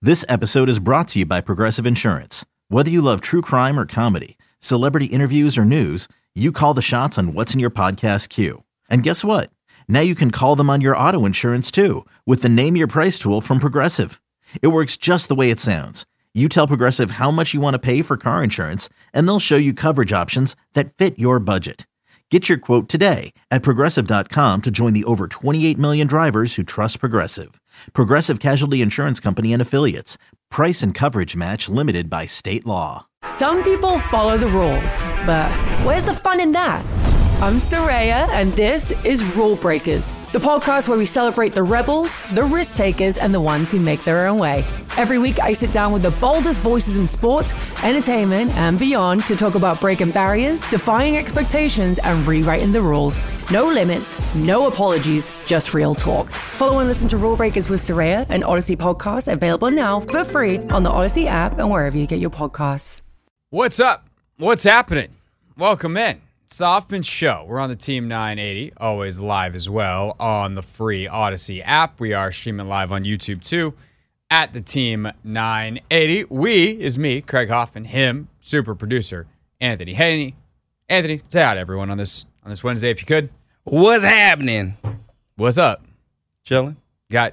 This episode is brought to you by Progressive Insurance. Whether you love true crime or comedy, celebrity interviews or news, you call the shots on what's in your podcast queue. And guess what? Now you can call them on your auto insurance too with the Name Your Price tool from Progressive. It works just the way it sounds. You tell Progressive how much you want to pay for car insurance, and they'll show you coverage options that fit your budget. Get your quote today at Progressive.com to join the over 28 million drivers who trust Progressive. Progressive Casualty Insurance Company and Affiliates. Price and coverage match limited by state law. Some people follow the rules, but where's the fun in that? I'm Soraya, and this is Rule Breakers, the podcast where we celebrate the rebels, the risk takers, and the ones who make their own way. Every week, I sit down with the boldest voices in sports, entertainment, and beyond to talk about breaking barriers, defying expectations, and rewriting the rules. No limits, no apologies, just real talk. Follow and listen to Rule Breakers with Soraya, an Odyssey podcast available now for free on the Odyssey app and wherever you get your podcasts. What's up? What's happening? Welcome in. It's the Hoffman Show. We're on the Team 980, always live as well on the free Odyssey app. We are streaming live on YouTube too at the Team 980. We is me, Craig Hoffman, him, super producer, Anthony Haney. Anthony, say hi to everyone on this Wednesday if you could. What's happening? What's up? Chilling. Got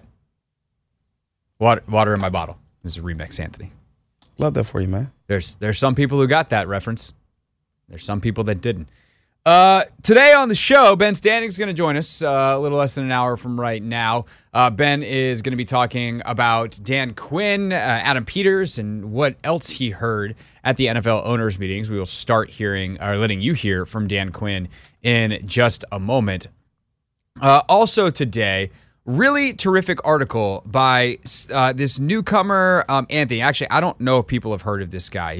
water in my bottle. This is a remix, Anthony. Love that for you, man. There's some people who got that reference. There's some people that didn't. Today on the show, Ben Standing's going to join us a little less than an hour from right now. Ben is going to be talking about Dan Quinn, Adam Peters, and what else he heard at the NFL owners meetings. We will start letting you hear from Dan Quinn in just a moment. Also today, really terrific article by this newcomer, Anthony. Actually, I don't know if people have heard of this guy.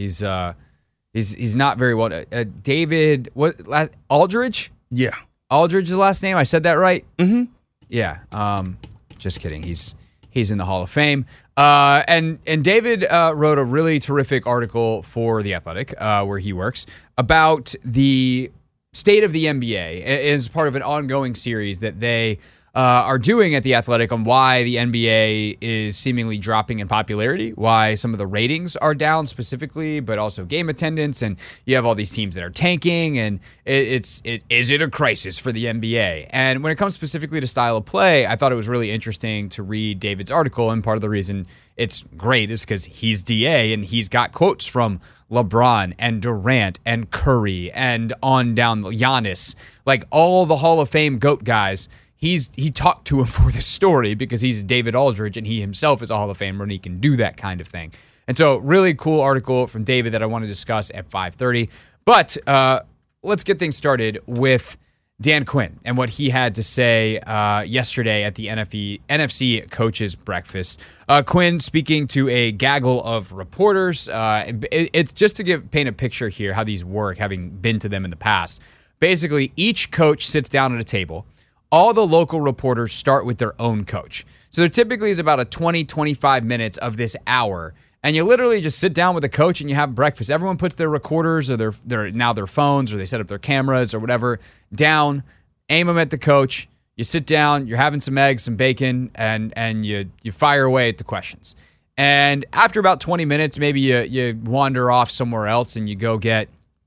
He's not very well. David, Aldridge? Yeah. Aldridge is the last name. I said that right? Mm-hmm. Yeah. Just kidding. He's in the Hall of Fame. And David wrote a really terrific article for The Athletic, where he works, about the state of the NBA as part of an ongoing series that they are doing at The Athletic on why the NBA is seemingly dropping in popularity, why some of the ratings are down specifically, but also game attendance, and you have all these teams that are tanking, and is it a crisis for the NBA? And when it comes specifically to style of play, I thought it was really interesting to read David's article, and part of the reason it's great is because he's DA, and he's got quotes from LeBron and Durant and Curry and on down Giannis, like all the Hall of Fame GOAT guys. He talked to him for this story because he's David Aldridge and he himself is a Hall of Famer and he can do that kind of thing. And so really cool article from David that I want to discuss at 5:30. But let's get things started with Dan Quinn and what he had to say yesterday at the NFC Coaches Breakfast. Quinn speaking to a gaggle of reporters. It's just to paint a picture here how these work, having been to them in the past. Basically, each coach sits down at a table. All the local reporters start with their own coach. So there typically is about a 20-25 minutes of this hour, and you literally just sit down with a coach and you have breakfast. Everyone puts their recorders or their phones, or they set up their cameras or whatever down, aim them at the coach. You sit down, you're having some eggs, some bacon, and you fire away at the questions. And after about 20 minutes, maybe you wander off somewhere else and you go get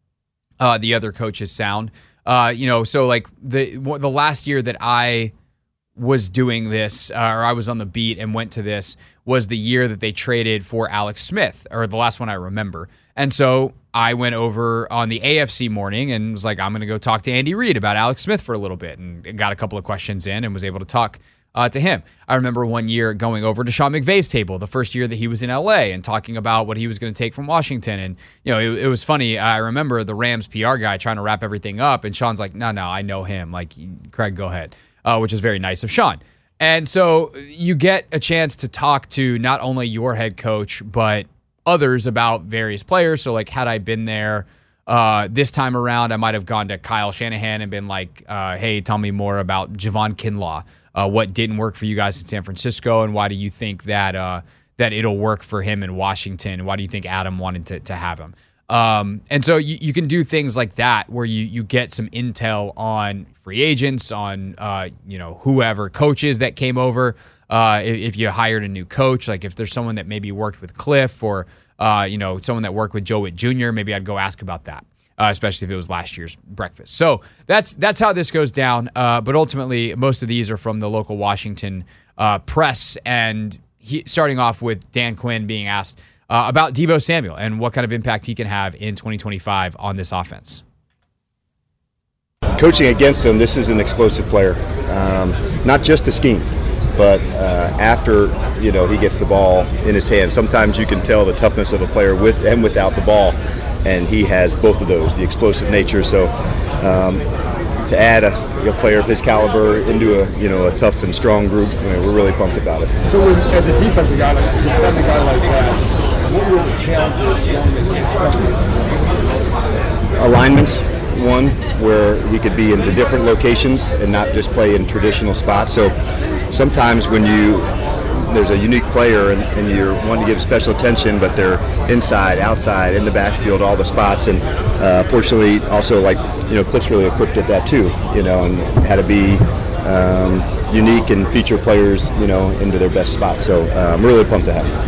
the other coach's sound. So like the last year that I was doing this, or I was on the beat and went to this, was the year that they traded for Alex Smith, or the last one I remember. And so I went over on the AFC morning and was like, I'm going to go talk to Andy Reid about Alex Smith for a little bit, and got a couple of questions in and was able to talk to him. I remember one year going over to Sean McVay's table, the first year that he was in LA, and talking about what he was going to take from Washington. And, it was funny. I remember the Rams PR guy trying to wrap everything up, and Sean's like, no, I know him. Like, Craig, go ahead, which is very nice of Sean. And so you get a chance to talk to not only your head coach, but others about various players. So, like, had I been there this time around, I might have gone to Kyle Shanahan and been like, hey, tell me more about Javon Kinlaw. What didn't work for you guys in San Francisco, and why do you think that it'll work for him in Washington? Why do you think Adam wanted to have him? And so you can do things like that where you get some intel on free agents, on whoever coaches that came over, if you hired a new coach, like if there's someone that maybe worked with Cliff or someone that worked with Joe Witt Jr., maybe I'd go ask about that. Especially if it was last year's breakfast. So that's how this goes down. But ultimately, most of these are from the local Washington press. And starting off with Dan Quinn being asked about Deebo Samuel and what kind of impact he can have in 2025 on this offense. Coaching against him, this is an explosive player. Not just the scheme, but after he gets the ball in his hand, sometimes you can tell the toughness of a player with and without the ball. And he has both of those, the explosive nature. So to add a player of his caliber into a tough and strong group, we're really pumped about it. So as a defensive guy, to defend a guy like that, what were the challenges going against somebody? Alignments, one, where he could be in the different locations and not just play in traditional spots. So sometimes when there's a unique player and you're wanting to give special attention, but they're inside, outside, in the backfield, all the spots. And fortunately, also Cliff's really equipped at that too, and had to be unique and feature players, into their best spots. So I'm really pumped to have him.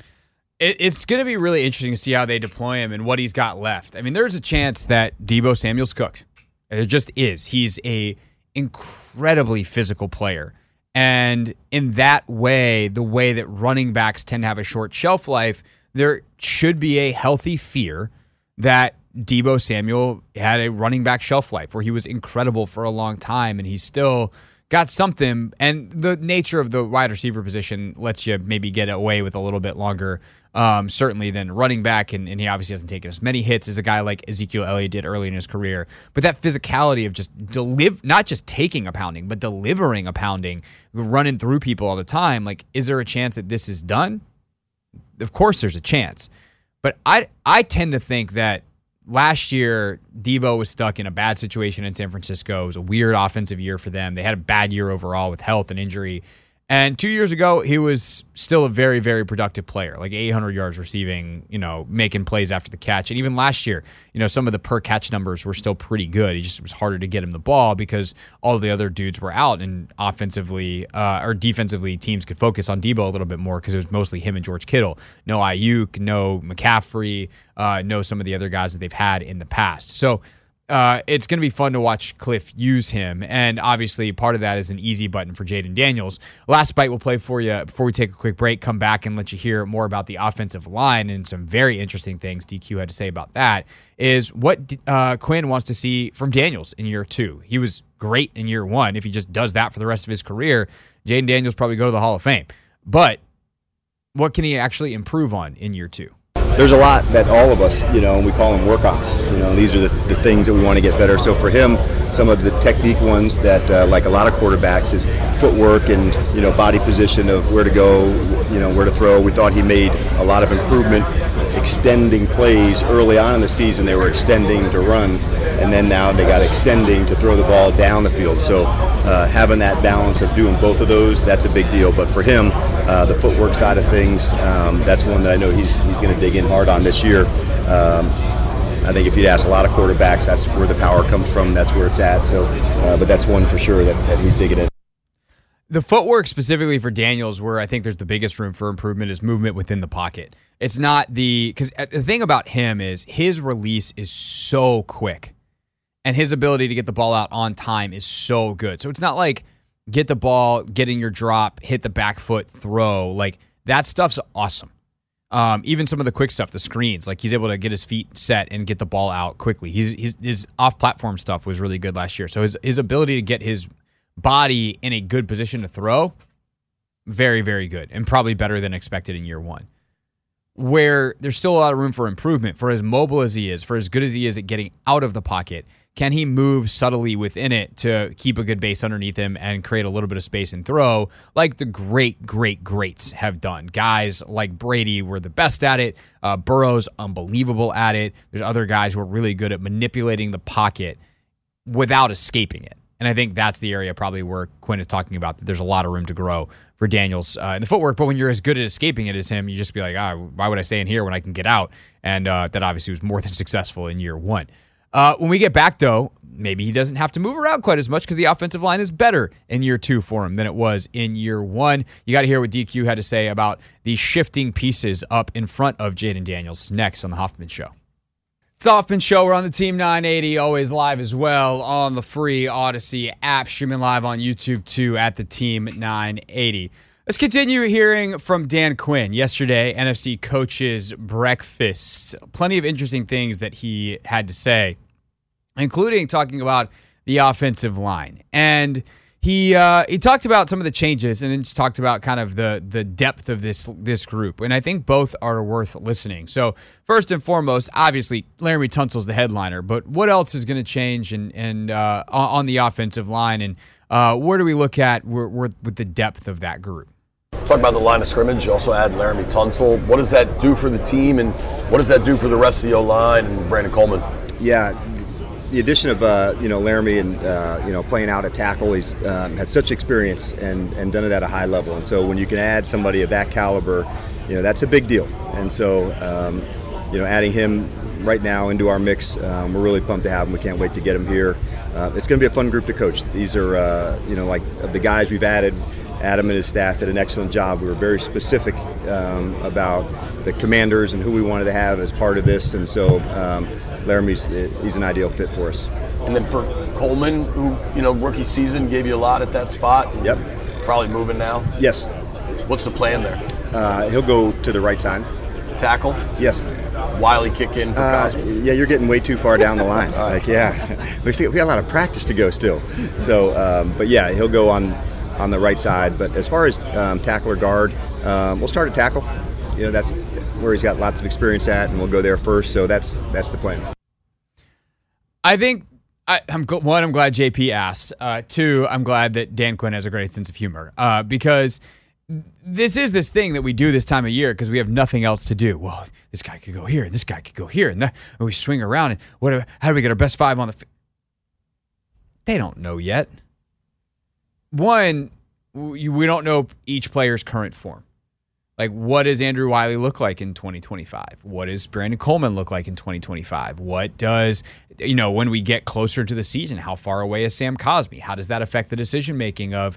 It's going to be really interesting to see how they deploy him and what he's got left. I mean, there's a chance that Deebo Samuel's cooked. There just is. He's a incredibly physical player. And in that way, the way that running backs tend to have a short shelf life, there should be a healthy fear that Deebo Samuel had a running back shelf life where he was incredible for a long time and he's still got something. And the nature of the wide receiver position lets you maybe get away with a little bit longer, certainly than running back. And he obviously hasn't taken as many hits as a guy like Ezekiel Elliott did early in his career. But that physicality of just not just taking a pounding, but delivering a pounding, running through people all the time. Like, is there a chance that this is done? Of course there's a chance. But I tend to think that last year, Deebo was stuck in a bad situation in San Francisco. It was a weird offensive year for them. They had a bad year overall with health and injury. And 2 years ago, he was still a very, very productive player, like 800 yards receiving, making plays after the catch. And even last year, some of the per catch numbers were still pretty good. It just was harder to get him the ball because all the other dudes were out, and offensively or defensively, teams could focus on Deebo a little bit more because it was mostly him and George Kittle. No Ayuk, no McCaffrey, no some of the other guys that they've had in the past. So it's going to be fun to watch Cliff use him, and obviously part of that is an easy button for Jayden Daniels. Last bite we'll play for you before we take a quick break, come back and let you hear more about the offensive line and some very interesting things DQ had to say about that, is what Quinn wants to see from Daniels in year 2. He was great in year 1. If he just does that for the rest of his career, Jayden Daniels probably go to the Hall of Fame. But what can he actually improve on in year 2? There's a lot that all of us, and we call them work-ons. These are the things that we want to get better. So for him, some of the technique ones that, like a lot of quarterbacks, is footwork and, body position of where to go, where to throw. We thought he made a lot of improvement extending plays early on in the season. They were extending to run, and then now they got extending to throw the ball down the field. So having that balance of doing both of those, that's a big deal. But for him, the footwork side of things, that's one that I know he's going to dig in hard on this year. I think if you'd ask a lot of quarterbacks, that's where the power comes from. That's where it's at. So, but that's one for sure that he's digging in. The footwork specifically for Daniels, where I think there's the biggest room for improvement, is movement within the pocket. It's not because the thing about him is his release is so quick, and his ability to get the ball out on time is so good. So it's not like get the ball, get in your drop, hit the back foot, throw. Like, that stuff's awesome. Even some of the quick stuff, the screens, like he's able to get his feet set and get the ball out quickly. His off-platform stuff was really good last year. So his ability to get his body in a good position to throw, very, very good, and probably better than expected in year 1. Where there's still a lot of room for improvement, for as mobile as he is, for as good as he is at getting out of the pocket, can he move subtly within it to keep a good base underneath him and create a little bit of space and throw, like the greats have done? Guys like Brady were the best at it. Burrow's unbelievable at it. There's other guys who are really good at manipulating the pocket without escaping it. And I think that's the area probably where Quinn is talking about, that there's a lot of room to grow for Daniels in the footwork. But when you're as good at escaping it as him, you just be like, why would I stay in here when I can get out? And that obviously was more than successful in year 1. When we get back, though, maybe he doesn't have to move around quite as much because the offensive line is better in year 2 for him than it was in year 1. You got to hear what DQ had to say about the shifting pieces up in front of Jayden Daniels next on The Hoffman Show. It's The Hoffman Show. We're on the Team 980, always live as well on the free Odyssey app, streaming live on YouTube too at the Team 980. Let's continue hearing from Dan Quinn. Yesterday, NFC Coaches Breakfast. Plenty of interesting things that he had to say, including talking about the offensive line. And he talked about some of the changes and then just talked about kind of the depth of this group. And I think both are worth listening. So first and foremost, obviously, Laremy Tunsil's the headliner. But what else is going to change and on the offensive line? And where do we look at with the depth of that group? Talk about the line of scrimmage. You also add Laremy Tunsil. What does that do for the team, and what does that do for the rest of the O-line and Brandon Coleman? Yeah, the addition of Laremy and playing out at tackle, he's had such experience and done it at a high level. And so when you can add somebody of that caliber, that's a big deal. And so adding him right now into our mix, we're really pumped to have him. We can't wait to get him here. It's going to be a fun group to coach. These are like the guys we've added. Adam and his staff did an excellent job. We were very specific about the commanders and who we wanted to have as part of this, and so he's an ideal fit for us. And then for Coleman, who rookie season gave you a lot at that spot. Yep. Probably moving now. Yes. What's the plan there? He'll go to the right side. Tackle. Yes. Wiley kick in for Cosby. Yeah, you're getting way too far down the line. We got a lot of practice to go still. So, but yeah, he'll go on the right side. But as far as tackle or guard, we'll start at tackle. That's where he's got lots of experience at, and we'll go there first. So that's the plan. I think I'm glad JP asked. 2, I'm glad that Dan Quinn has a great sense of humor because this is this thing that we do this time of year because we have nothing else to do. Well, this guy could go here, and this guy could go here, and we swing around. And how do we get our best 5 on the? They don't know yet. One, we don't know each player's current form. Like, what does Andrew Wiley look like in 2025? What does Brandon Coleman look like in 2025? What does, when we get closer to the season, how far away is Sam Cosmi? How does that affect the decision-making of,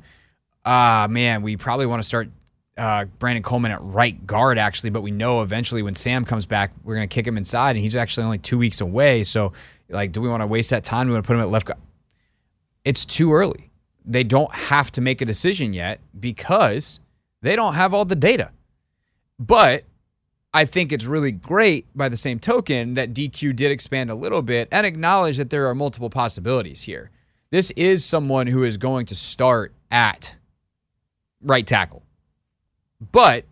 we probably want to start Brandon Coleman at right guard, actually, but we know eventually when Sam comes back, we're going to kick him inside, and he's actually only 2 weeks away. So, do we want to waste that time? Do we want to put him at left guard? It's too early. They don't have to make a decision yet because they don't have all the data. But I think it's really great by the same token that DQ did expand a little bit and acknowledge that there are multiple possibilities here. This is someone who is going to start at right tackle. But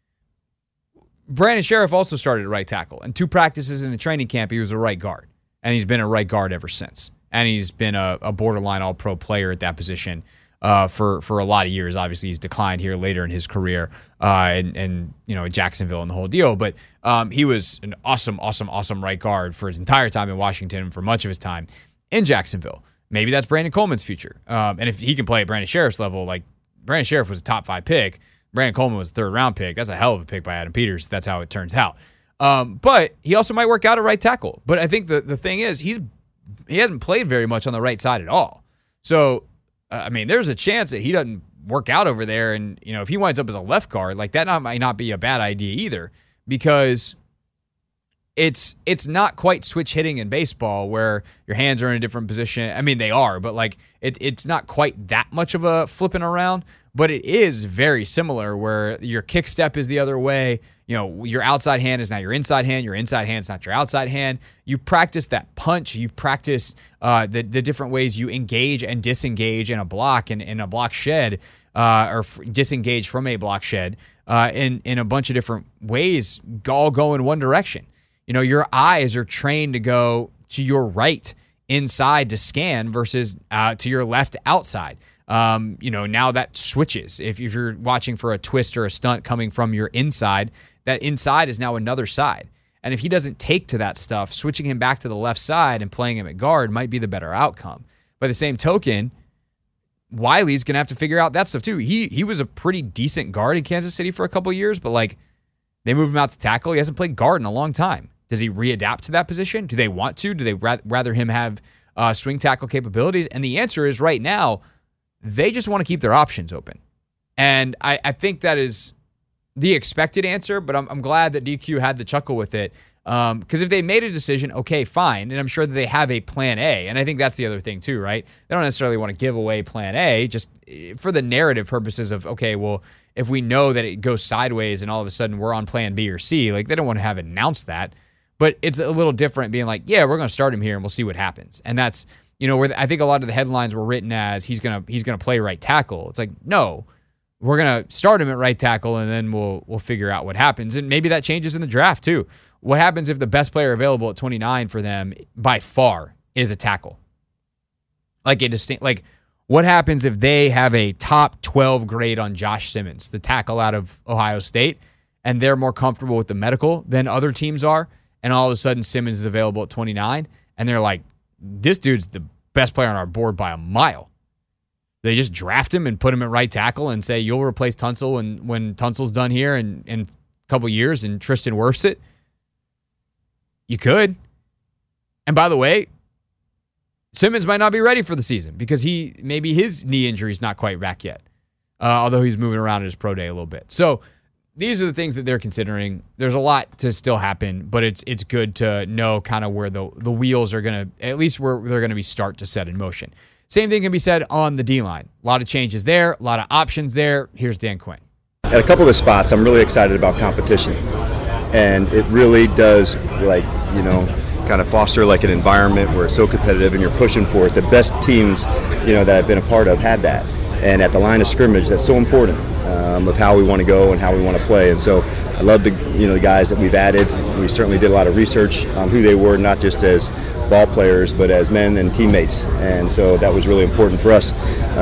Brandon Sheriff also started at right tackle. And 2 practices in the training camp, he was a right guard. And he's been a right guard ever since. And he's been a borderline all-pro player at that position for a lot of years. Obviously, he's declined here later in his career and Jacksonville and the whole deal. But he was an awesome right guard for his entire time in Washington and for much of his time in Jacksonville. Maybe that's Brandon Coleman's future. And if he can play at Brandon Sheriff's level, like Brandon Sheriff was a top 5 pick, Brandon Coleman was a 3rd-round pick. That's a hell of a pick by Adam Peters. That's how it turns out. But he also might work out at right tackle. But I think the thing is he hasn't played very much on the right side at all. So, there's a chance that he doesn't work out over there. And, if he winds up as a left guard, like that might not be a bad idea either because it's not quite switch hitting in baseball where your hands are in a different position. They are, but like it's not quite that much of a flipping around, but it is very similar where your kick step is the other way. Your outside hand is now your inside hand. Your inside hand is not your outside hand. You practice that punch. You practice the different ways you engage and disengage in a block and in a block shed disengage from a block shed in a bunch of different ways, all go in one direction. Your eyes are trained to go to your right inside to scan versus to your left outside. Now that switches. If you're watching for a twist or a stunt coming from your inside, that inside is now another side. And if he doesn't take to that stuff, switching him back to the left side and playing him at guard might be the better outcome. By the same token, Wiley's going to have to figure out that stuff too. He was a pretty decent guard in Kansas City for a couple of years, but like they moved him out to tackle. He hasn't played guard in a long time. Does he readapt to that position? Do they want to? Do they rather him have swing tackle capabilities? And the answer is right now, they just want to keep their options open. And I think that is the expected answer, but I'm glad that DQ had the chuckle with it. Because if they made a decision, okay, fine, and I'm sure that they have a plan A, and I think that's the other thing too, right? They don't necessarily want to give away plan A, just for the narrative purposes of, okay, well, if we know that it goes sideways and all of a sudden we're on plan B or C, like they don't want to have announced that. But it's a little different being like, yeah, we're going to start him here and we'll see what happens. And that's, where I think a lot of the headlines were written as he's gonna play right tackle. It's like, no, we're gonna start him at right tackle and then we'll figure out what happens. And maybe that changes in the draft too. What happens if the best player available at 29 for them by far is a tackle? What happens if they have a top 12 grade on Josh Simmons, the tackle out of Ohio State, and they're more comfortable with the medical than other teams are, and all of a sudden Simmons is available at 29, and they're like, this dude's the best player on our board by a mile. They just draft him and put him at right tackle and say, you'll replace Tunsil when Tunsil's done here in a couple years and Tristan Wirfs it. You could. And by the way, Simmons might not be ready for the season because maybe his knee injury is not quite back yet, although he's moving around in his pro day a little bit. So these are the things that they're considering. There's a lot to still happen, but it's good to know kind of where the wheels are going to, at least where they're going to be start to set in motion. Same thing can be said on the D-line. A lot of changes there, a lot of options there. Here's Dan Quinn. At a couple of the spots, I'm really excited about competition. And it really does, kind of foster like an environment where it's so competitive and you're pushing for it. The best teams, that I've been a part of had that. And at the line of scrimmage, that's so important of how we want to go and how we want to play. And so I love the guys that we've added. We certainly did a lot of research on who they were, not just as ball players, but as men and teammates. And so that was really important for us.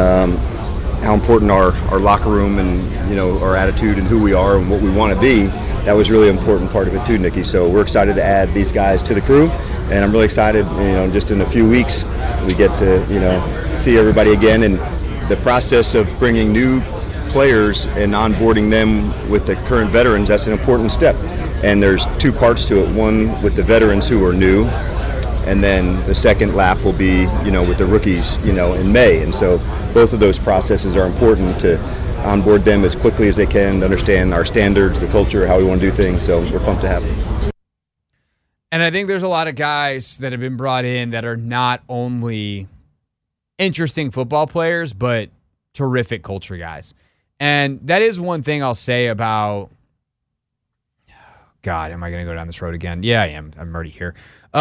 How important our locker room and, our attitude and who we are and what we want to be. That was really an important part of it too, Nikki. So we're excited to add these guys to the crew, and I'm really excited. Just in a few weeks, we get to see everybody again, and the process of bringing new players and onboarding them with the current veterans. That's an important step, and there's two parts to it. One with the veterans who are new, and then the second lap will be with the rookies in May. And so both of those processes are important to onboard them as quickly as they can, to understand our standards, the culture, how we want to do things. So we're pumped to have them. And I think there's a lot of guys that have been brought in that are not only interesting football players, but terrific culture guys. And that is one thing I'll say about, God, am I going to go down this road again? Yeah, I am. I'm already here.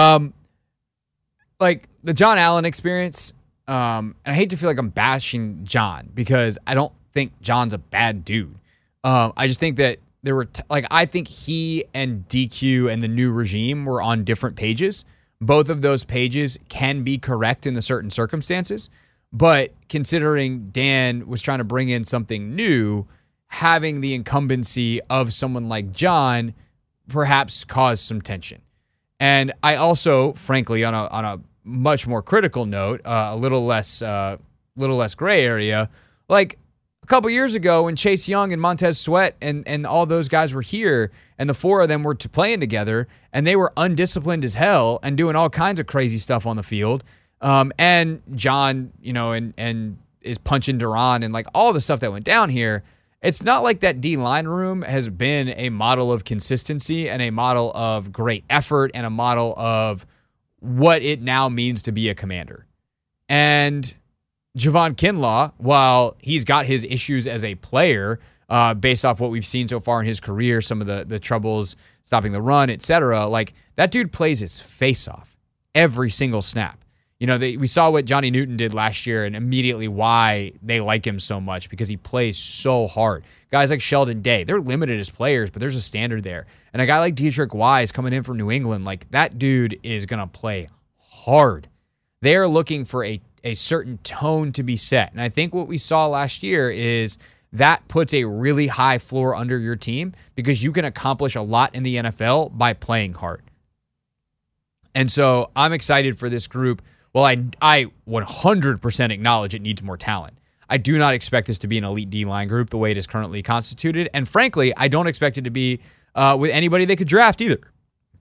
Like the John Allen experience, and I hate to feel like I'm bashing John because I don't think John's a bad dude. I just think that there were I think he and DQ and the new regime were on different pages. Both of those pages can be correct in the certain circumstances, but considering Dan was trying to bring in something new, having the incumbency of someone like John perhaps caused some tension. And I also, frankly, on a much more critical note, a little less gray area, like a couple years ago when Chase Young and Montez Sweat and all those guys were here and the four of them were playing together and they were undisciplined as hell and doing all kinds of crazy stuff on the field. And John, and is punching Duran and like all the stuff that went down here. It's not like that D-line room has been a model of consistency and a model of great effort and a model of what it now means to be a commander. And Javon Kinlaw, while he's got his issues as a player, based off what we've seen so far in his career, some of the troubles stopping the run, etc., like that dude plays his face off every single snap. We saw what Johnny Newton did last year and immediately why they like him so much because he plays so hard. Guys like Sheldon Day, they're limited as players, but there's a standard there. And a guy like Dietrich Wise coming in from New England, like that dude is going to play hard. They're looking for a certain tone to be set. And I think what we saw last year is that puts a really high floor under your team because you can accomplish a lot in the NFL by playing hard. And so I'm excited for this group. Well, I 100% acknowledge it needs more talent. I do not expect this to be an elite D-line group the way it is currently constituted. And frankly, I don't expect it to be with anybody they could draft either.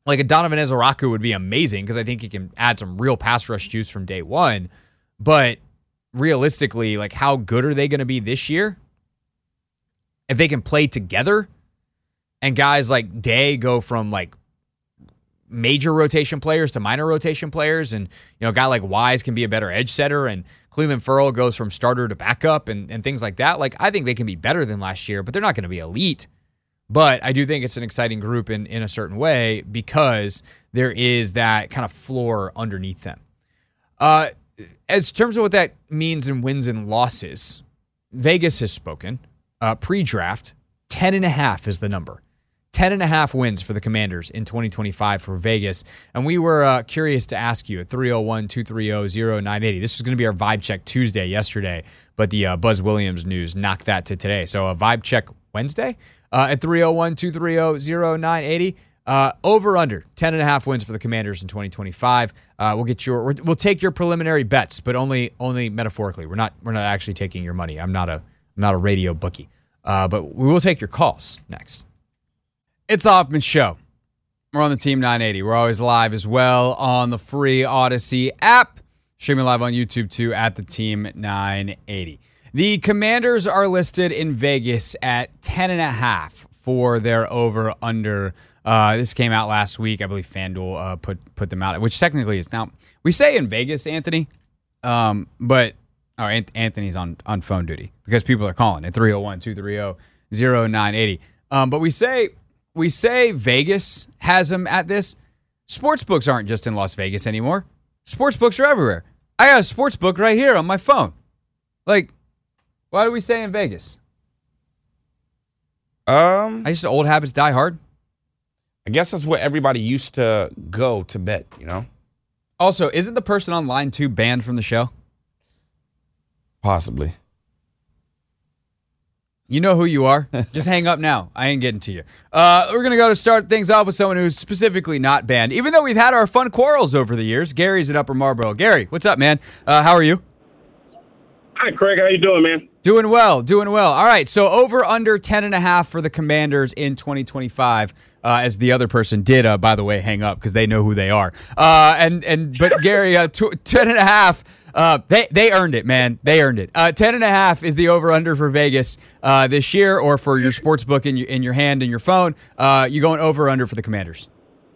Like a Donovan Ezeraku would be amazing because I think he can add some real pass rush juice from day one. But realistically, like how good are they going to be this year? If they can play together and guys like Day go from like major rotation players to minor rotation players, and a guy like Wise can be a better edge setter, and Cleveland Ferrell goes from starter to backup and things like that. Like I think they can be better than last year, but they're not going to be elite. But I do think it's an exciting group in a certain way because there is that kind of floor underneath them. As terms of what that means in wins and losses, Vegas has spoken. Pre-draft, 10.5 is the number. 10.5 wins for the Commanders in 2025 for Vegas. And we were curious to ask you at 301-230-0980. This was going to be our Vibe Check Tuesday yesterday, but the Buzz Williams news knocked that to today. So a Vibe Check Wednesday at 301-230-0980. Over under 10.5 wins for the Commanders in 2025. We'll take your preliminary bets, but only metaphorically. We're not actually taking your money. I'm not a radio bookie. But we will take your calls next. It's the Hoffman Show. We're on the Team 980. We're always live as well on the free Odyssey app. Streaming live on YouTube too at the Team 980. The Commanders are listed in Vegas at 10.5 for their over/under. This came out last week. I believe FanDuel put them out, which technically is now. We say in Vegas, Anthony, but Anthony's on phone duty because people are calling at 301-230-0980. But we say Vegas has them at this. Sportsbooks aren't just in Las Vegas anymore. Sportsbooks are everywhere. I got a sportsbook right here on my phone. Like, why do we say in Vegas? I just old habits die hard. I guess that's where everybody used to go to bet, Also, isn't the person on line 2 banned from the show? Possibly. You know who you are. Just hang up now. I ain't getting to you. We're going to go to start things off with someone who's specifically not banned, even though we've had our fun quarrels over the years. Gary's in Upper Marlboro. Gary, what's up, man? How are you? Hi, Craig. How you doing, man? Doing well. All right, so over under 10.5 for the Commanders in 2025, as the other person did, by the way, hang up because they know who they are. But Gary, 10.5. They earned it, man. They earned it. 10.5 is the over/under for Vegas this year, or for your sports book in your hand and your phone. You going over/under for the Commanders?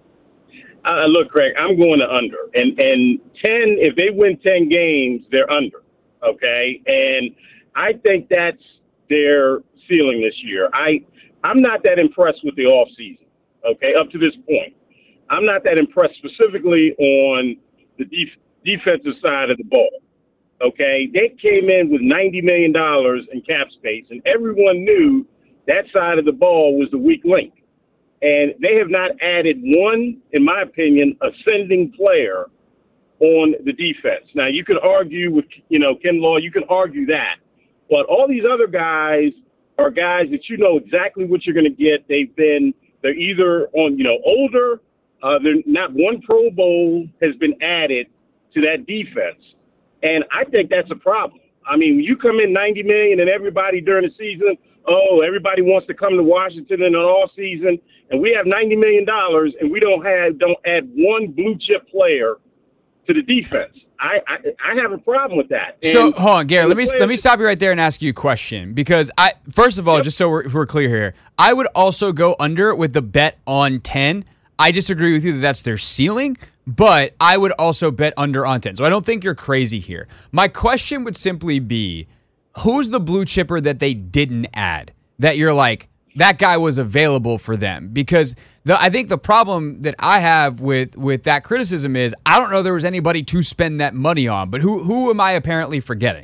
Look, Craig, I'm going to under, and 10. If they win 10 games, they're under. Okay, and I think that's their ceiling this year. I'm not that impressed with the offseason. Okay, up to this point, I'm not that impressed specifically on the defensive side of the ball. Okay, they came in with $90 million in cap space, and everyone knew that side of the ball was the weak link. And they have not added one, in my opinion, ascending player on the defense. Now, you could argue with, Ken Law, you can argue that. But all these other guys are guys that you know exactly what you're going to get. They're either on, older, they're not one Pro Bowl has been added to that defense. And I think that's a problem. I mean, you come in $90 million and everybody during the season, everybody wants to come to Washington in the off season, and we have $90 million and we don't add one blue chip player to the defense. I have a problem with that. And so hold on, Gary. Let me stop you right there and ask you a question, because first of all, just so we're clear here, I would also go under with the bet on 10. I disagree with you that that's their ceiling, but I would also bet under on 10. So I don't think you're crazy here. My question would simply be, who's the blue chipper that they didn't add that you're like, that guy was available for them? Because I think the problem that I have with that criticism is I don't know there was anybody to spend that money on, but who am I apparently forgetting?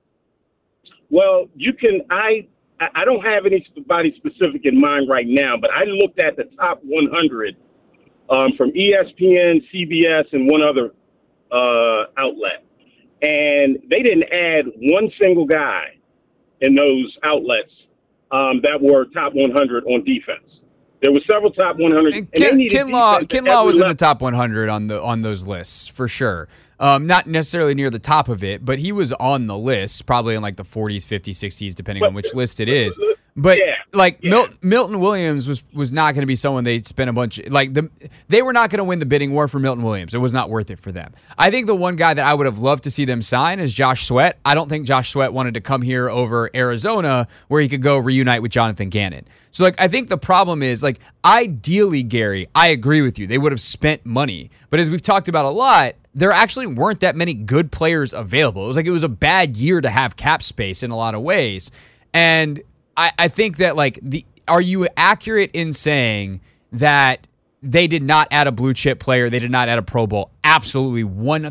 Well, I don't have anybody specific in mind right now, but I looked at the top 100 from ESPN, CBS, and one other outlet, and they didn't add one single guy in those outlets that were top 100 on defense. There were several top 100. Ken Law was in the top 100 on those lists for sure. Not necessarily near the top of it, but he was on the list, probably in like the 40s, 50s, 60s, depending on which list it is. But Milton Williams was not going to be someone they spent a bunch they were not going to win the bidding war for Milton Williams. It was not worth it for them. I think the one guy that I would have loved to see them sign is Josh Sweat. I don't think Josh Sweat wanted to come here over Arizona where he could go reunite with Jonathan Gannon. So I think the problem is ideally, Gary, I agree with you. They would have spent money. But as we've talked about a lot, there actually weren't that many good players available. It was a bad year to have cap space in a lot of ways. And I think that are you accurate in saying that they did not add a blue chip player, they did not add a Pro Bowl? Absolutely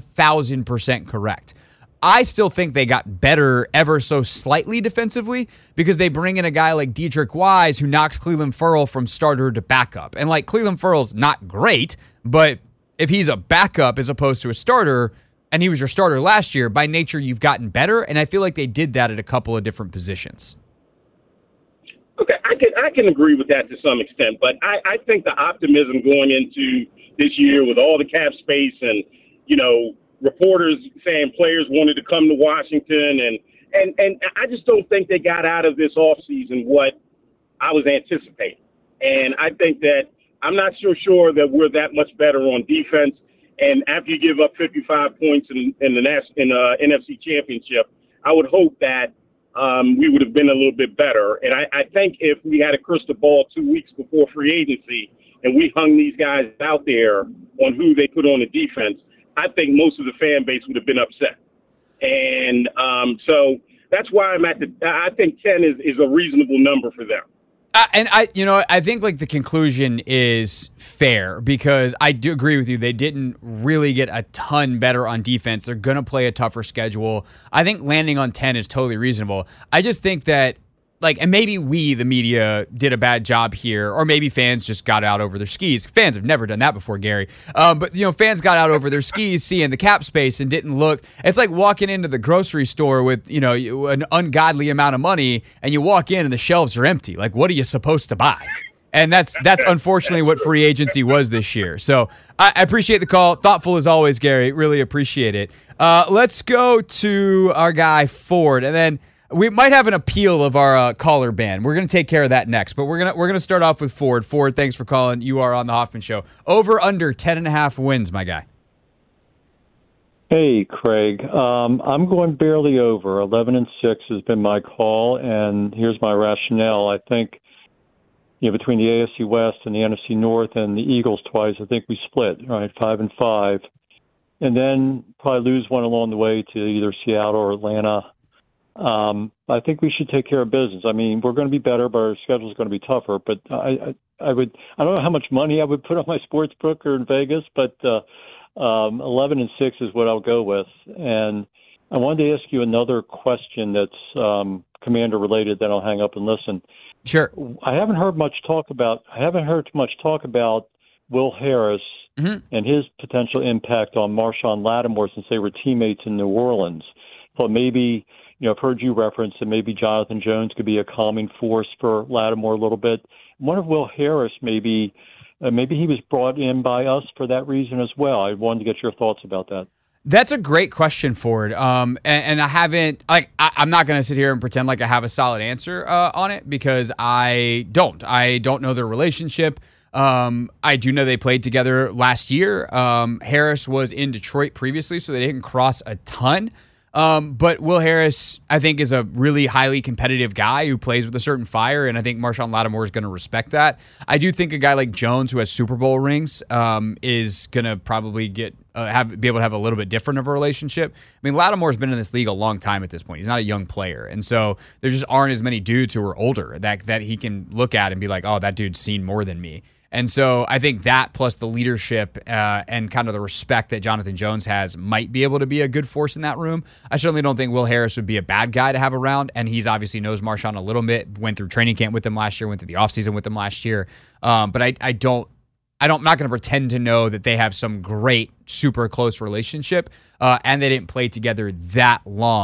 1,000% correct. I still think they got better ever so slightly defensively because they bring in a guy like Dedrick Wise who knocks Clelin Ferrell from starter to backup. And Clelin Ferrell's not great, but if he's a backup as opposed to a starter, and he was your starter last year, by nature you've gotten better, and I feel like they did that at a couple of different positions. Okay, I can agree with that to some extent, but I think the optimism going into this year with all the cap space and, reporters saying players wanted to come to Washington and I just don't think they got out of this offseason what I was anticipating. And I think that I'm not so sure that we're that much better on defense. And after you give up 55 points in the NFC Championship, I would hope that we would have been a little bit better. And I think if we had a crystal ball 2 weeks before free agency and we hung these guys out there on who they put on the defense, I think most of the fan base would have been upset. And so that's why I think 10 is a reasonable number for them. And I think the conclusion is fair because I do agree with you. They didn't really get a ton better on defense. They're going to play a tougher schedule. I think landing on 10 is totally reasonable. I just think that and maybe we, the media, did a bad job here, or maybe fans just got out over their skis. Fans have never done that before, Gary. But fans got out over their skis seeing the cap space and didn't look. It's like walking into the grocery store with, an ungodly amount of money, and you walk in and the shelves are empty. What are you supposed to buy? And that's unfortunately what free agency was this year. So I appreciate the call. Thoughtful as always, Gary. Really appreciate it. Let's go to our guy Ford, and then we might have an appeal of our caller ban. We're going to take care of that next, but we're gonna start off with Ford. Ford, thanks for calling. You are on the Hoffman Show. Over under 10.5 wins, my guy. Hey, Craig. I'm going barely over. 11-6 has been my call, and here's my rationale. I think between the AFC West and the NFC North and the Eagles twice, I think we split, right, 5-5, and then probably lose one along the way to either Seattle or Atlanta. I think we should take care of business. I mean, we're going to be better, but our schedule is going to be tougher. But I don't know how much money I would put on my sports book or in Vegas, but 11-6 is what I'll go with. And I wanted to ask you another question that's Commander related. Then I'll hang up and listen. Sure. I haven't heard much talk about Will Harris and his potential impact on Marshawn Lattimore since they were teammates in New Orleans. But maybe. I've heard you reference that maybe Jonathan Jones could be a calming force for Lattimore a little bit. One of Will Harris, maybe he was brought in by us for that reason as well. I wanted to get your thoughts about that. That's a great question, Ford. And I haven't, I'm not going to sit here and pretend like I have a solid answer on it because I don't know their relationship. I do know they played together last year. Harris was in Detroit previously, so they didn't cross a ton. But Will Harris, I think, is a really highly competitive guy who plays with a certain fire, and I think Marshawn Lattimore is going to respect that. I do think a guy like Jones, who has Super Bowl rings, is going to probably be able to have a little bit different of a relationship. I mean, Lattimore's been in this league a long time at this point. He's not a young player, and so there just aren't as many dudes who are older that he can look at and be like, oh, that dude's seen more than me. And so I think that plus the leadership and kind of the respect that Jonathan Jones has might be able to be a good force in that room. I certainly don't think Will Harris would be a bad guy to have around, and he's obviously knows Marshawn a little bit, went through training camp with him last year, went through the offseason with him last year. But I'm not going to pretend to know that they have some great, super close relationship, and they didn't play together that long.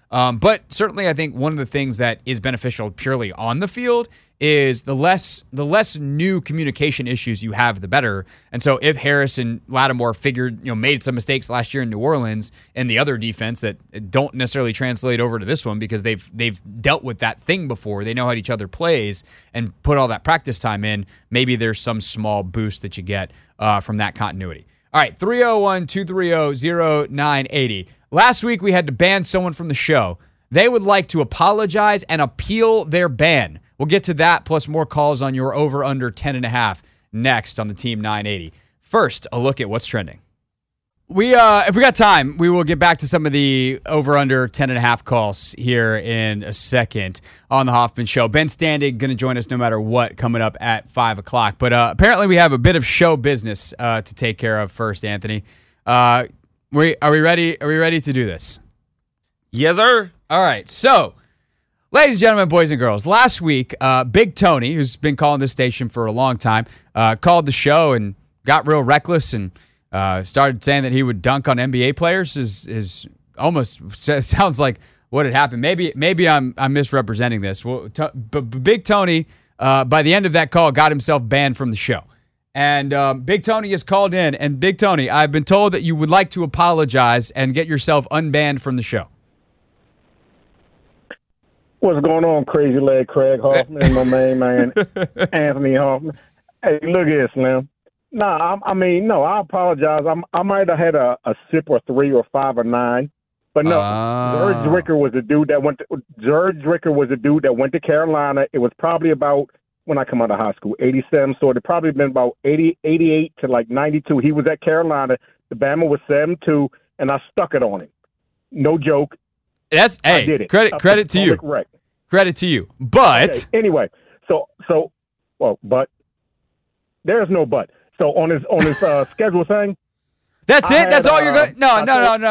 But certainly I think one of the things that is beneficial purely on the field is the less new communication issues you have, the better. And so if Harris and Lattimore made some mistakes last year in New Orleans and the other defense that don't necessarily translate over to this one because they've dealt with that thing before, they know how each other plays and put all that practice time in, maybe there's some small boost that you get from that continuity. All right, 301-230-0980. Last week we had to ban someone from the show. They would like to apologize and appeal their ban. We'll get to that plus more calls on your over-under 10.5 next on the Team 980. First, a look at what's trending. If we got time, we will get back to some of the over-under 10.5 calls here in a second on the Hoffman Show. Ben Standig going to join us no matter what coming up at 5 o'clock. But apparently we have a bit of show business to take care of first, Anthony. Are we ready? Are we ready to do this? Yes, sir. All right, so, ladies and gentlemen, boys and girls, last week, Big Tony, who's been calling this station for a long time, called the show and got real reckless and started saying that he would dunk on NBA players. Is almost sounds like what had happened. Maybe I'm misrepresenting this. Well, but Big Tony, by the end of that call, got himself banned from the show. And Big Tony has called in, and Big Tony, I've been told that you would like to apologize and get yourself unbanned from the show. What's going on, Crazy Leg Craig Hoffman and my main man, Anthony Hoffman? Hey, look here, Slim. I apologize. I might have had a sip or 3 or 5 or 9, but no. Serge Dricker was the dude that went to Carolina. It was probably about when I come out of high school, 87. So it probably been about 88 to like 92. He was at Carolina. The Bama was 7-2, and I stuck it on him. No joke. Credit to you. Correct. Credit to you. But okay, anyway, but there's no but. So on his schedule thing. That's it. That's all you're going. No.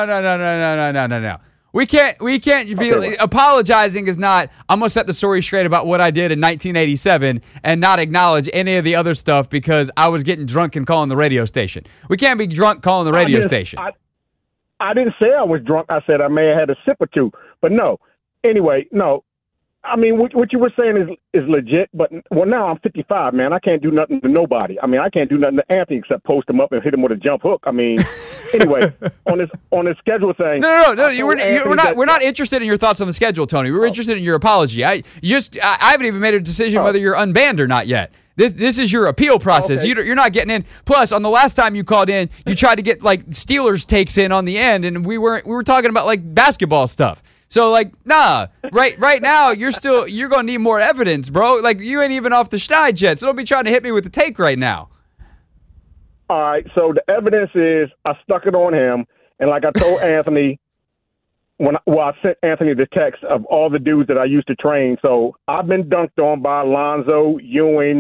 We can't be apologizing. Is not. I'm gonna set the story straight about what I did in 1987 and not acknowledge any of the other stuff because I was getting drunk and calling the radio station. We can't be drunk calling the radio station. I didn't say I was drunk. I said I may have had a sip or 2, but no. Anyway, no. I mean, what you were saying is legit, but now I'm 55, man. I can't do nothing to nobody. I mean, I can't do nothing to Anthony except post him up and hit him with a jump hook. I mean, anyway, on his schedule thing. No. We're not interested in your thoughts on the schedule, Tony. We're interested in your apology. I haven't even made a decision whether you're unbanned or not yet. This is your appeal process. Okay. You're not getting in. Plus, on the last time you called in, you tried to get like Steelers takes in on the end, and we were talking about like basketball stuff. So like, nah. Right now, you're gonna need more evidence, bro. Like you ain't even off the schneid yet. So don't be trying to hit me with the take right now. All right. So the evidence is I stuck it on him, and like I told Anthony. I sent Anthony the text of all the dudes that I used to train. So I've been dunked on by Alonzo, Ewing,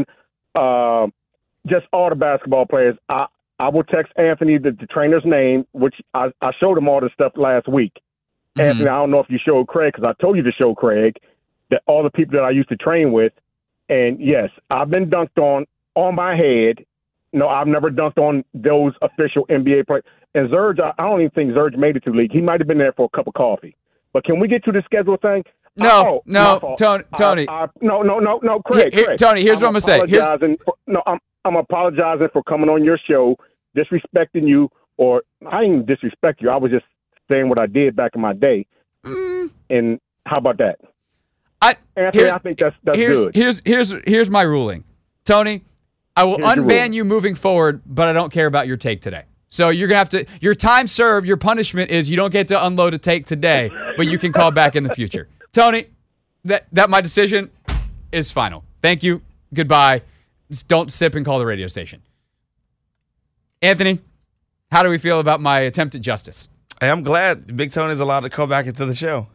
just all the basketball players. I will text Anthony the trainer's name, which I showed him all this stuff last week. Mm-hmm. Anthony, I don't know if you showed Craig because I told you to show Craig that all the people that I used to train with. And yes, I've been dunked on my head. No, I've never dunked on those official NBA players. And Serge, I don't even think Serge made it to the league. He might have been there for a cup of coffee. But can we get to the schedule thing? No, Tony. No, Craig. Tony, here's what I'm going to say. I'm apologizing for coming on your show, disrespecting you, or I didn't disrespect you. I was just saying what I did back in my day. And how about that? Anthony, I think that's good. Here's my ruling. Tony, I will unban you moving forward, but I don't care about your take today. So you're going to have to, your time served, your punishment is you don't get to unload a take today, but you can call back in the future. Tony, that my decision is final. Thank you. Goodbye. Just don't sip and call the radio station. Anthony, how do we feel about my attempt at justice? Hey, I'm glad Big Tony's allowed to call back into the show.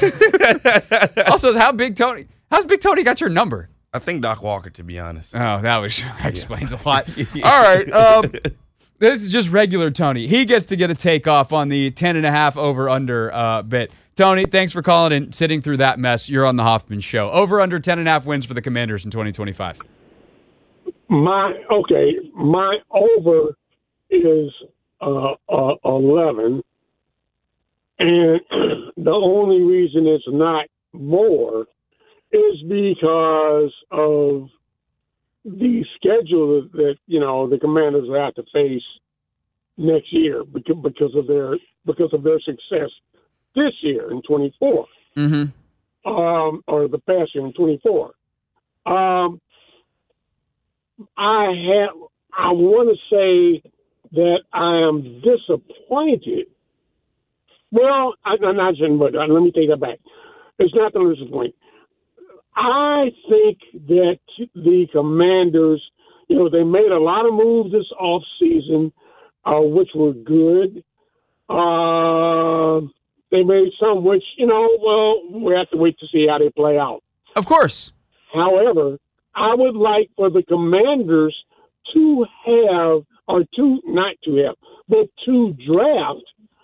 Also, how's Big Tony got your number? I think Doc Walker, to be honest. Oh, that explains a lot. All right. This is just regular Tony. He gets to get a take off on the 10.5 over-under bit. Tony, thanks for calling and sitting through that mess. You're on the Hoffman Show. Over-under 10.5 wins for the Commanders in 2025. My over is 11, And the only reason it's not more is because of the schedule that the Commanders will have to face next year because of their success this year in 24, or the past year in 24. I want to say that I am disappointed. Well, I'm not saying, but let me take that back. It's not that I'm disappointed. I think that the Commanders, they made a lot of moves this offseason, which were good. They made some which, we have to wait to see how they play out. Of course. However, I would like for the Commanders to have, or to not to have, but to draft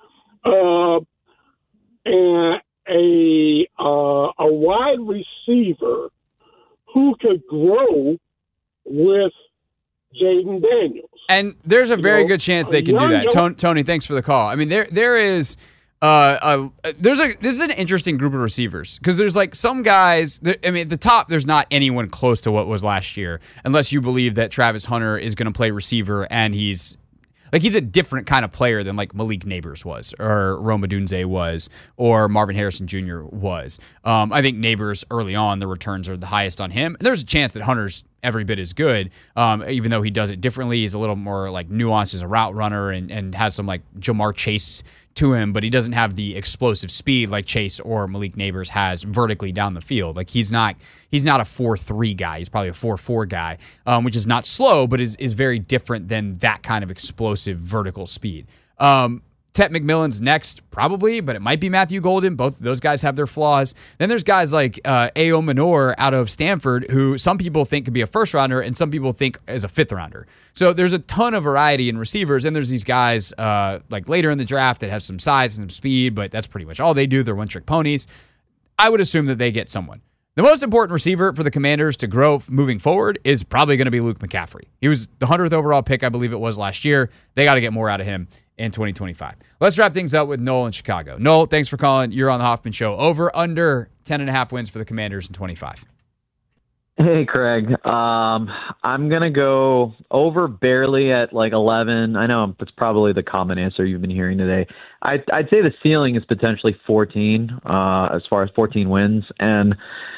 a wide receiver who could grow with Jaden Daniels. And there's a very good chance they can do that. Tony, thanks for the call. I mean, there is this is an interesting group of receivers because there's like some guys. I mean, at the top, there's not anyone close to what was last year, unless you believe that Travis Hunter is going to play receiver and he's a different kind of player than like Malik Neighbors was, or Rome Odunze was, or Marvin Harrison Jr. was. I think Neighbors early on, the returns are the highest on him. And there's a chance that Hunter's every bit as good, even though he does it differently. He's a little more like nuanced as a route runner and has some like Jamar Chase to him, but he doesn't have the explosive speed like Chase or Malik Neighbors has vertically down the field. Like he's not a 4.3 guy. He's probably a 4.4 guy, which is not slow, but is very different than that kind of explosive vertical speed. Tet McMillan's next, probably, but it might be Matthew Golden. Both of those guys have their flaws. Then there's guys like A.O. Manor out of Stanford, who some people think could be a first-rounder and some people think is a fifth-rounder. So there's a ton of variety in receivers, and there's these guys like later in the draft that have some size and some speed, but that's pretty much all they do. They're one-trick ponies. I would assume that they get someone. The most important receiver for the Commanders to grow moving forward is probably going to be Luke McCaffrey. He was the 100th overall pick, I believe it was last year. They got to get more out of him in 2025. Let's wrap things up with Noel in Chicago. Noel, thanks for calling. You're on the Hoffman Show. Over, under 10.5 wins for the Commanders in 25. Hey, Craig. I'm going to go over barely at like 11. I know it's probably the common answer you've been hearing today. I'd say the ceiling is potentially 14, as far as 14 wins. And,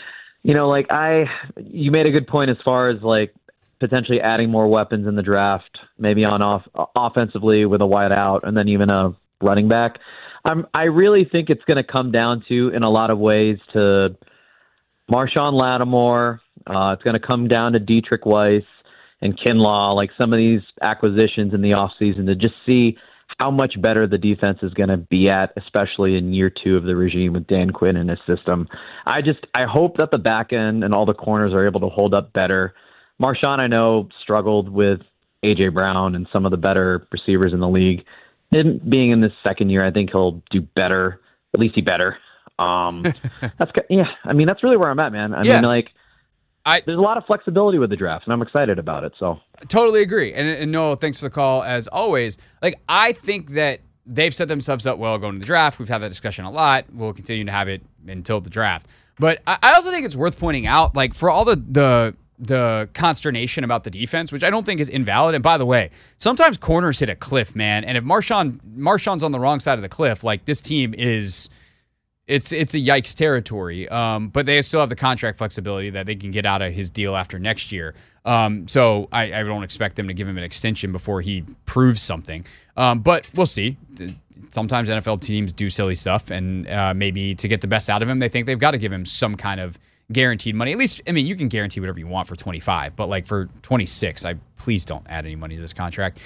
you made a good point as far as like potentially adding more weapons in the draft, maybe on offensively with a wide out and then even a running back. I really think it's going to come down to, in a lot of ways, to Marshawn Lattimore. It's going to come down to Dietrich Weiss and Kinlaw, like some of these acquisitions in the offseason, to just see how much better the defense is going to be at, especially in year 2 of the regime with Dan Quinn and his system. I hope that the back end and all the corners are able to hold up better. Marshawn, I know, struggled with A.J. Brown and some of the better receivers in the league. Being in this second year, I think he'll do better. At least he better. That's really where I'm at, man. There's a lot of flexibility with the draft, and I'm excited about it. So totally agree. And Noel, thanks for the call as always. I think that they've set themselves up well going to the draft. We've had that discussion a lot. We'll continue to have it until the draft. But I also think it's worth pointing out, for all the consternation about the defense, which I don't think is invalid. And by the way, sometimes corners hit a cliff, man. And if Marshawn's on the wrong side of the cliff, this team is, it's a yikes territory. But they still have the contract flexibility that they can get out of his deal after next year. So I don't expect them to give him an extension before he proves something. But we'll see. Sometimes NFL teams do silly stuff, and maybe to get the best out of him, they think they've got to give him some kind of guaranteed money. At least, you can guarantee whatever you want for 25, but for 26, please don't add any money to this contract.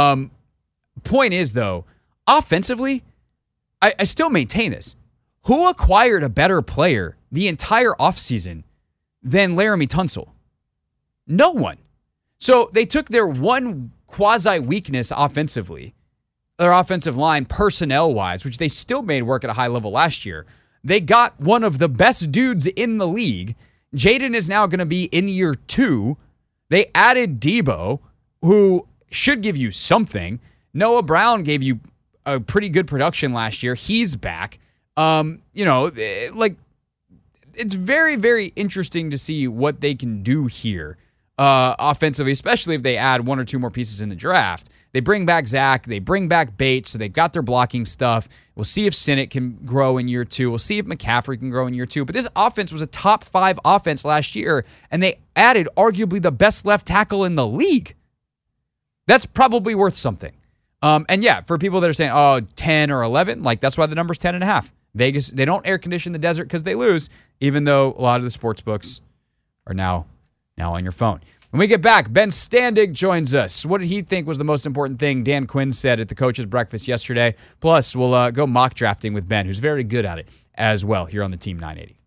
Point is, though, offensively, I still maintain this. Who acquired a better player the entire offseason than Laramie Tunsil? No one. So they took their one quasi-weakness offensively, their offensive line personnel-wise, which they still made work at a high level last year. They got one of the best dudes in the league. Jaden is now going to be in year 2. They added Debo, who should give you something. Noah Brown gave you a pretty good production last year. He's back. It's very, very interesting to see what they can do here offensively, especially if they add one or two more pieces in the draft. They bring back Zach. They bring back Bates, so they've got their blocking stuff. We'll see if Sinnott can grow in year 2. We'll see if McCaffrey can grow in year 2. But this offense was a top 5 offense last year, and they added arguably the best left tackle in the league. That's probably worth something. And yeah, for people that are saying, 10 or 11, that's why the number's 10.5. Vegas, they don't air condition the desert because they lose, even though a lot of the sports books are now on your phone. When we get back, Ben Standig joins us. What did he think was the most important thing Dan Quinn said at the coach's breakfast yesterday? Plus, we'll go mock drafting with Ben, who's very good at it as well, here on the Team 980.